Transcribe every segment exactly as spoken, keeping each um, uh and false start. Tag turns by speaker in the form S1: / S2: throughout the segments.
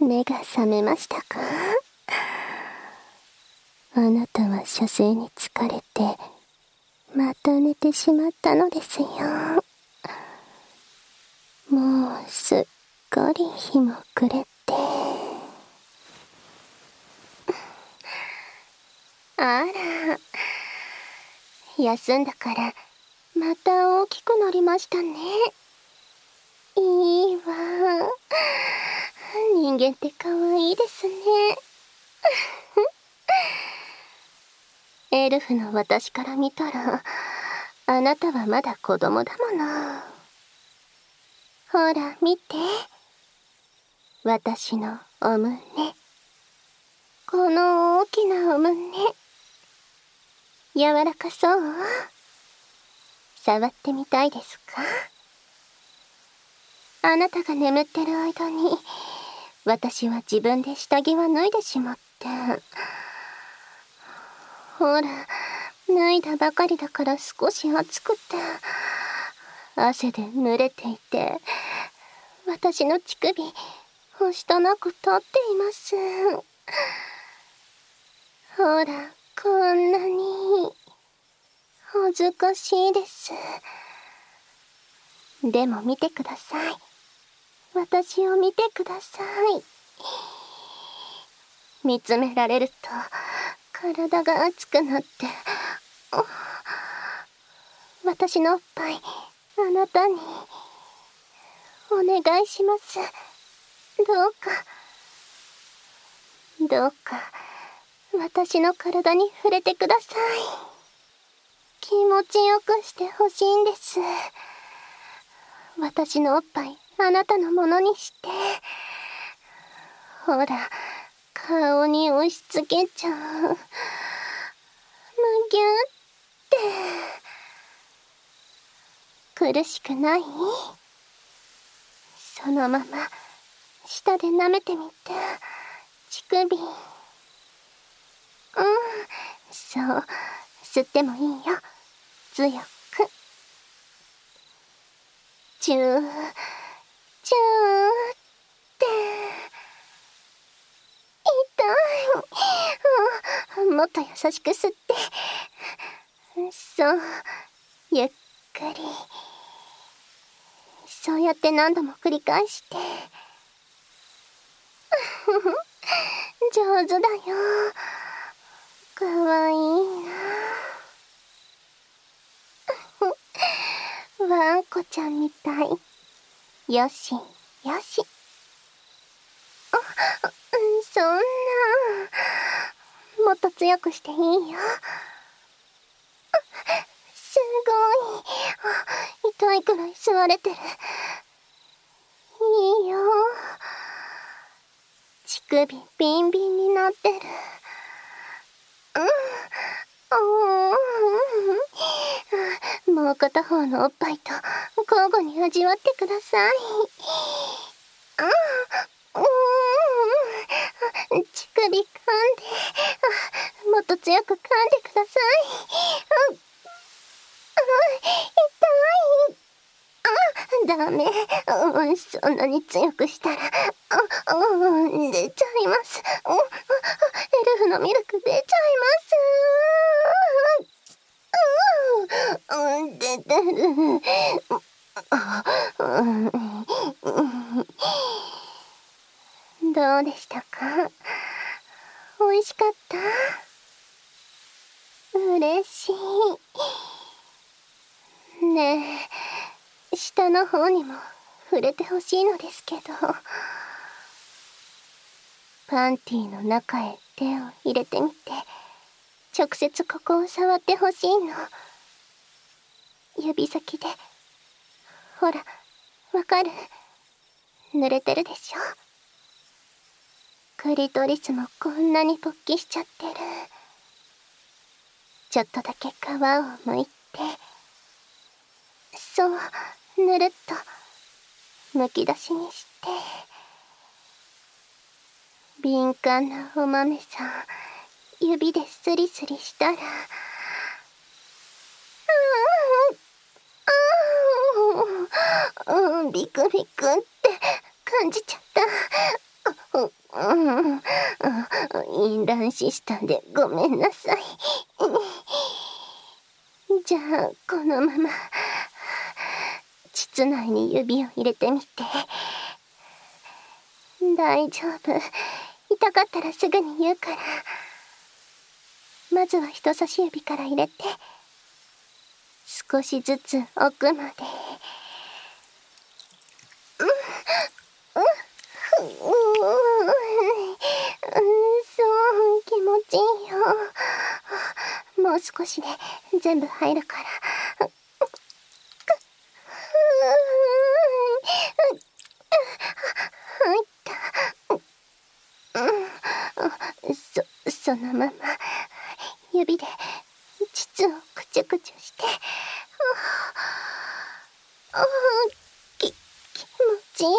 S1: 目が覚めましたか？あなたは射精に疲れて、また寝てしまったのですよ。もうすっかり日も暮れて。あら、休んだからまた大きくなりましたね。いいわ。人間って可愛いですね。エルフの私から見たら、あなたはまだ子供だもの。ほら見て、私のお胸。この大きなお胸、柔らかそう？触ってみたいですか？あなたが眠ってる間に、私は自分で下着は脱いでしまって。ほら、脱いだばかりだから少し暑くて、汗で濡れていて、私の乳首、ほしたなく立っています。ほら、こんなに、恥ずかしいです。でも見てください。私を見てください。見つめられると、体が熱くなって、私のおっぱい、あなたに、お願いします。どうか、どうか、私の体に触れてください。気持ちよくしてほしいんです。私のおっぱい、あなたのものにして。ほら、顔に押し付けちゃう。むぎゅって。苦しくない？そのまま、舌で舐めてみて。乳首。うん、そう、吸ってもいいよ。強く。チュー、チューって。痛い。もっと優しく吸って。そう、ゆっくり。そうやって何度も繰り返して。上手だよ。かわいいな。ワンコちゃんみたい。よし、よし。あ、そんな。もっと強くしていいよ。すごい。痛いくらい吸われてる。いいよ。乳首ビンビンになってる。うん、もう片方のおっぱいと交互に味わってください。うん、乳首噛んで、もっと強く噛んでください。うん、痛い。ダメ、うん、そんなに強くしたら、うん、出ちゃいます。うん、エルフのミルク出ちゃいます。うん、出てる。どうでしたか？美味しかった？嬉しい。ねえ、下の方にも触れてほしいのですけど。パンティーの中へ手を入れてみて、直接ここを触ってほしいの。指先で。ほら、わかる？濡れてるでしょ？クリトリスもこんなに勃起しちゃってる。ちょっとだけ皮を剥いて、そう、ぬるっとむき出しにして。敏感なお豆さん、指でスリスリしたら、うん、ビクビクって感じちゃった。 うん、淫乱シスターでごめんなさい。じゃあこのまま膣内に指を入れてみて。大丈夫、痛かったらすぐに言うから。まずは人差し指から入れて、少しずつ奥まで。うんうんうん、そう気持ちいいよ。もう少しで全部入るから。入った。そそのまま指で膣をくちゅくちゅして、き気持ちいいわ。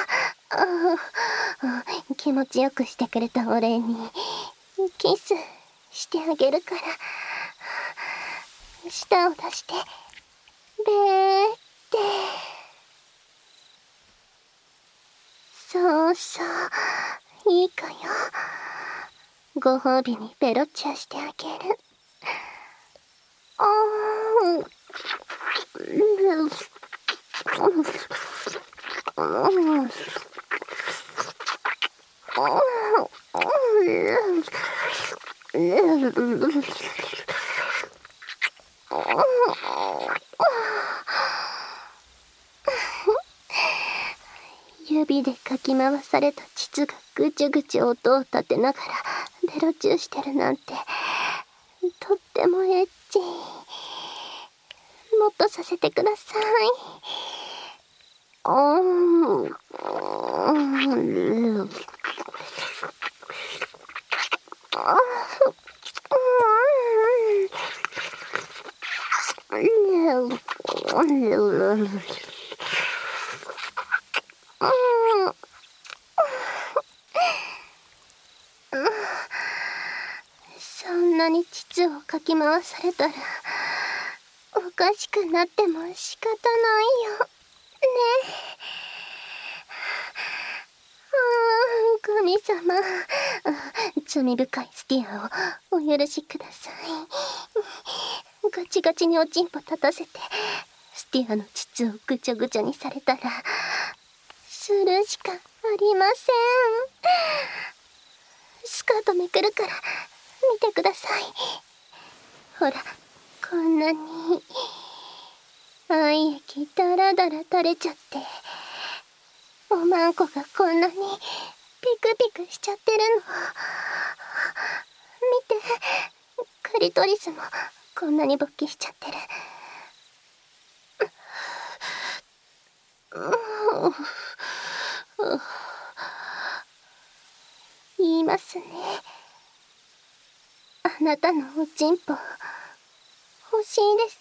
S1: 気持ちよくしてくれたお礼にキスしてあげるから。舌を出してべーって。そうそう、いいかよ。ご褒美にベロチューしてあげる。あー指でかき回された膣がぐちゅぐちゅ音を立てながらベロチューしてるなんて、とってもエッチ。もっとさせてください。あーそんなに膣をかき回されたらおかしくなっても仕方ないよね。神様、罪深いスティアをお許しください。ガチガチにおちんぽ立たせてスティアの膣をぐちゃぐちゃにされたらするしかありません。スカートめくるから見てください。ほら、こんなに愛液ダラダラ垂れちゃって、おまんこがこんなにピクピクしちゃってるの。見て、クリトリスもこんなに勃起しちゃってる。言いますね。あなたのおちんぽ欲しいです。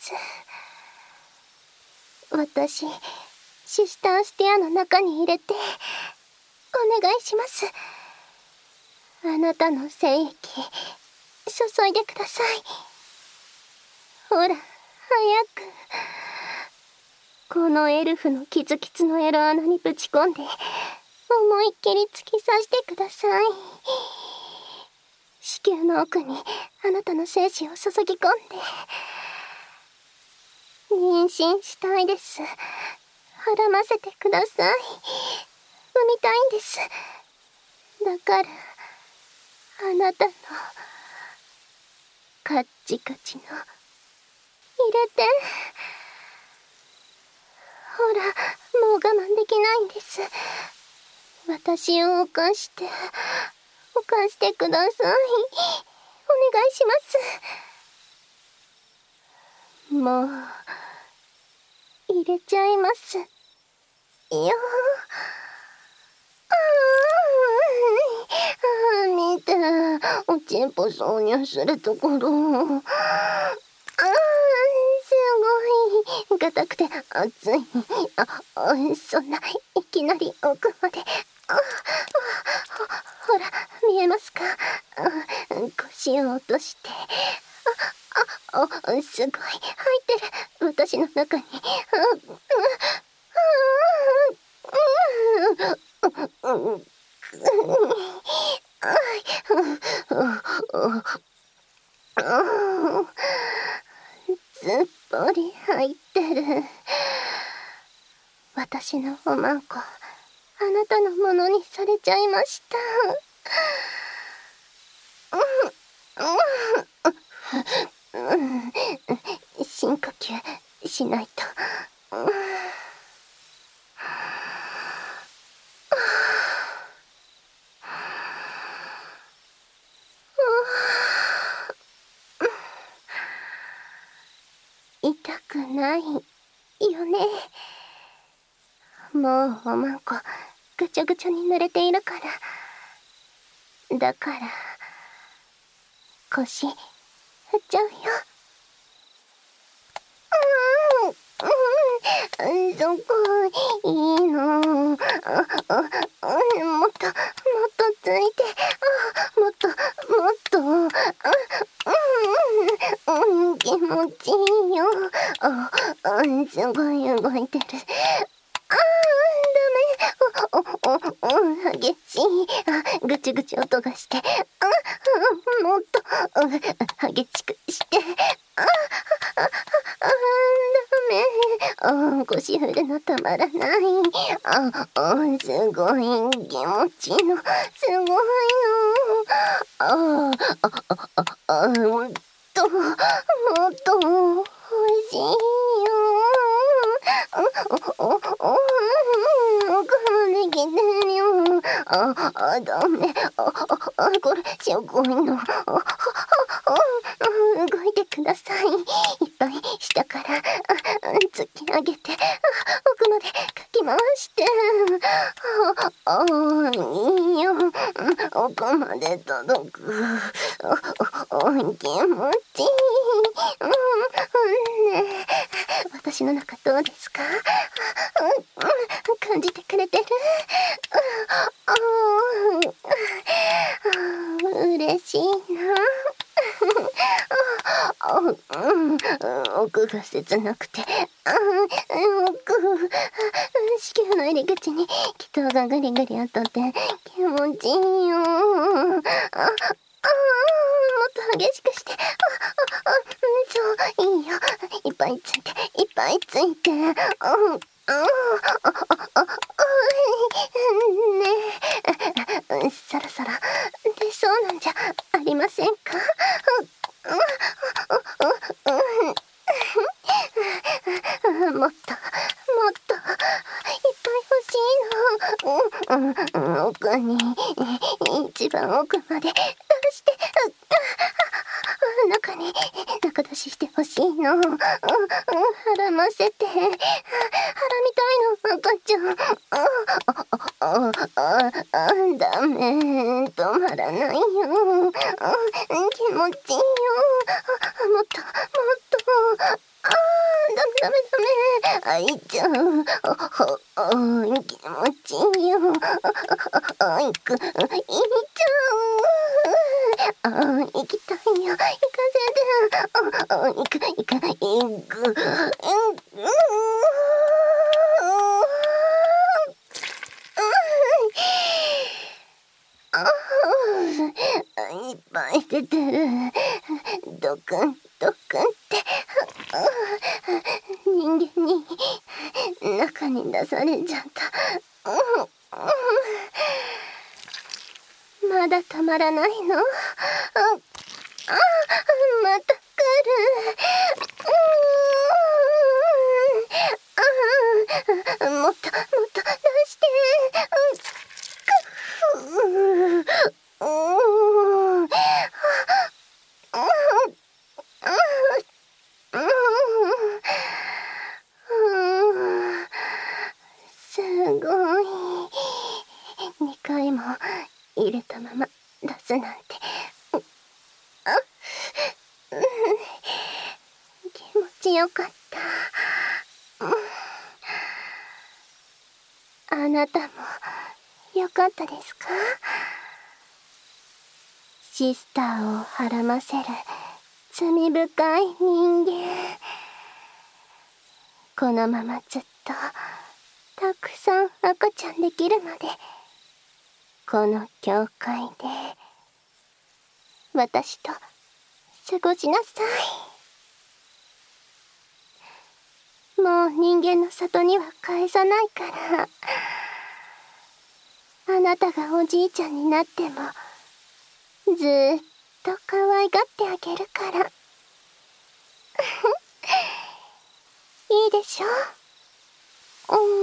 S1: 私、シスターステアの中に入れてお願いします。あなたの精液注いでください。ほら、早く。このエルフのキツキツのエロ穴にぶち込んで思いっきり突き刺してください。子宮の奥にあなたの精子を注ぎ込んで妊娠したいです。はらませてください。産みたいんです。だからあなたのカッチカチの入れて。ほら、もう我慢できないんです。私を犯して犯してください。お願いします。もう入れちゃいますよ。あー見て、おちんぽ挿入するところ。あーすごい硬くて熱い。ああ、そんないきなり奥まで。ああ、ほほら見えますか。あ、腰を落として。あああ、すごい入ってる。私の中に。ああああ、うんうん、 ずっぽり入ってる。私のおまんこ、あなたのものにされちゃいました。深呼吸しないと。痛くないよね。もうおまんこぐちゃぐちゃに濡れているから。だから腰振っちゃうよ。うん、うん、そこいいの。もっともっとついて、もっともっと、うん、気持ちいいよ。うん、すごい動いてる。あー、ダメ。お、お、お、激しい。あ、ぐちぐち音がして。あ、もっと、うん、激しくして。あ、あ、あ、ダメ。あ、腰振るのたまらない。あ、あ、すごい気持ちいいの。すごいの。あ、あ、あ、あ、あ、もっと、もっと、おいしいよ。お、お、お、お、奥まで来てるよ。あ、あ、ダメ。あ、あ、これ、しょぼいの。動いてください。いっぱい下から突き上げて、奥までかき回して。ああ、いいよ。奥まで届く。気持ちいい。ねえ、私の中どうですか？感じてくれてる？嬉しいな。奥が切なくて、奥、子宮の入り口に気筒がぐりぐり当たって気持ちいいよ。あ、あ、もっと激しくして。あ、あ、そう、いいよ。いっぱいついて、いっぱいついて。うん、あ、あ、あ、あ、ねえ、そろそろ出そうなんじゃありませんか？もっと、もっと、いっぱい欲しいの。うん、うん、奥に、一番奥まで出して、中に、中出しして欲しいの。うん、うん、腹ませて。腹みたいの、赤ちゃん。あ、あ、あ、あ、ダメ。止まらないよ。気持ちいいよ。もっと、もっと。あー、ダメダメダメ。あいちゃう。あ、は、あ、気持ちいいよ。あ、あ、いく、いっちゃう。あ、行きたいよ。行かせて。あ、あ、行く、行く、行く。うん、いっぱい出てる。ドクンドクンって。人間に中に出されちゃった。まだたまらないの？あ、また来る。もっともっと出して。すごい。にかいも入れたまま出すなんて。あ、気持ちよかった。あなたもよかったですか？シスターをはらませる罪深い人間。このままずっとたくさん赤ちゃんできるまでこの教会で私と過ごしなさい。もう人間の里には返さないから。あなたがおじいちゃんになってもずーっと可愛がってあげるから。いいでしょ？うん。